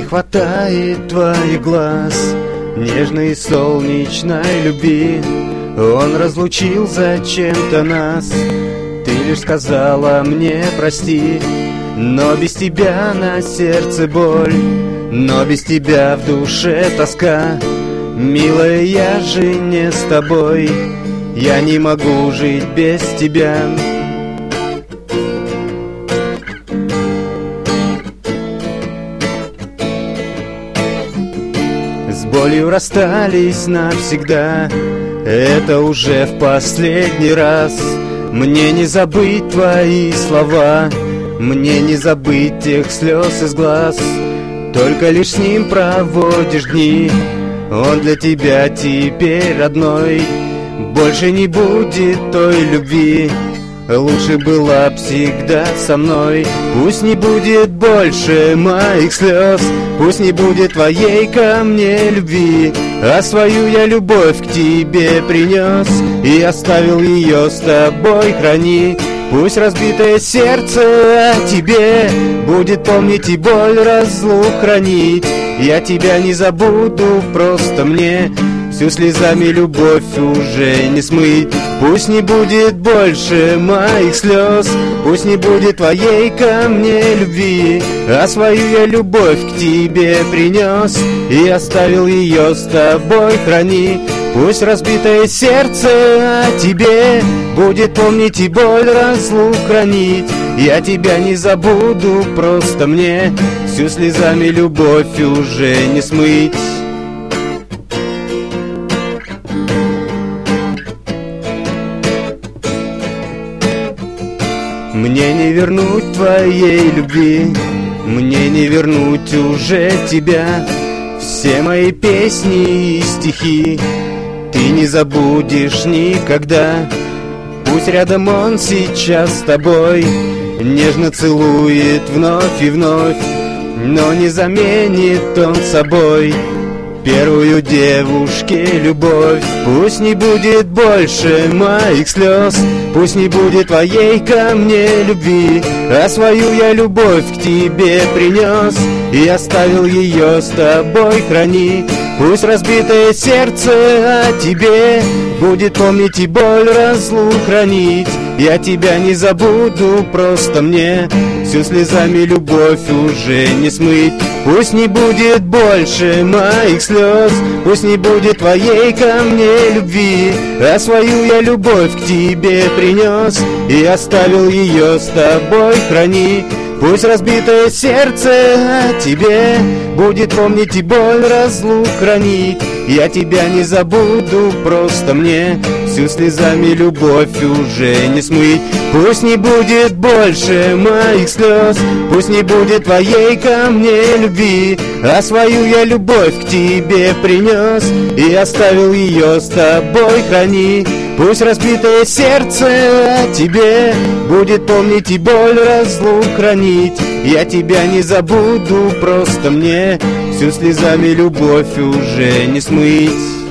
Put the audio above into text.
хватает твоих глаз, нежной солнечной любви. Он разлучил зачем-то нас, ты лишь сказала мне прости. Но без тебя на сердце боль, но без тебя в душе тоска. Милая, я же не с тобой, я не могу жить без тебя. С болью расстались навсегда, это уже в последний раз. Мне не забыть твои слова, мне не забыть тех слез из глаз. Только лишь с ним проводишь дни, он для тебя теперь родной. Больше не будет той любви, лучше была б всегда со мной. Пусть не будет больше моих слез, пусть не будет твоей ко мне любви, а свою я любовь к тебе принес и оставил ее с тобой, храни. Пусть разбитое сердце о тебе будет помнить и боль разлук хранить. Я тебя не забуду, просто мне всю слезами любовь уже не смыть. Пусть не будет больше моих слез, пусть не будет твоей ко мне любви, а свою я любовь к тебе принес и оставил ее с тобой, храни. Пусть разбитое сердце о тебе будет помнить и боль разлук хранить. Я тебя не забуду, просто мне всю слезами любовь уже не смыть. Мне не вернуть твоей любви, мне не вернуть уже тебя. Все мои песни и стихи ты не забудешь никогда. Пусть рядом он сейчас с тобой, нежно целует вновь и вновь, но не заменит он собой первую девушке любовь. Пусть не будет больше моих слез, пусть не будет твоей ко мне любви, а свою я любовь к тебе принес и оставил ее с тобой, храни. Пусть разбитое сердце о тебе будет помнить и боль разлук хранить. Я тебя не забуду, просто мне всю слезами любовь уже не смыть. Пусть не будет больше моих слез, пусть не будет твоей ко мне любви, а свою я любовь к тебе принес и оставил ее с тобой, храни. Пусть разбитое сердце о тебе будет помнить и боль разлук хранить. Я тебя не забуду, просто мне всю слезами любовь уже не смыть. Пусть не будет больше моих слез, пусть не будет твоей ко мне любви, а свою я любовь к тебе принес и оставил ее с тобой, храни. Пусть разбитое сердце о тебе будет помнить и боль разлук хранить. Я тебя не забуду, просто мне всю слезами любовь уже не смыть.